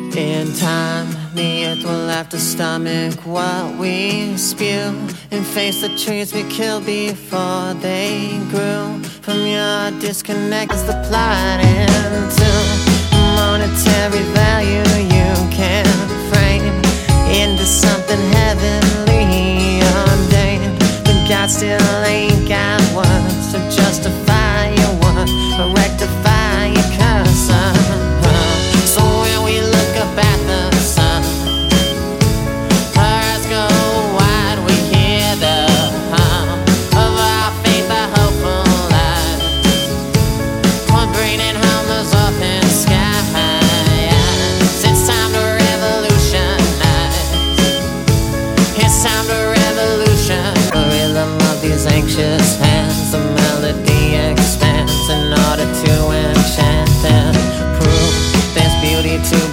In time, the earth will have to stomach what we spew and face the trees we killed before they grew. From your disconnect is the plot into monetary value you can frame into something heavenly ordained. But God still ain't got words to justify your worth or rectify your curse. So when we look up at the sun, our eyes go wide, we hear the hum of our faith, our hopeful lives. One breathing hums up in skies. It's time to revolutionize. It's time to revolution. The rhythm of these anxious hands, the melody expands in order to enchant and prove there's beauty to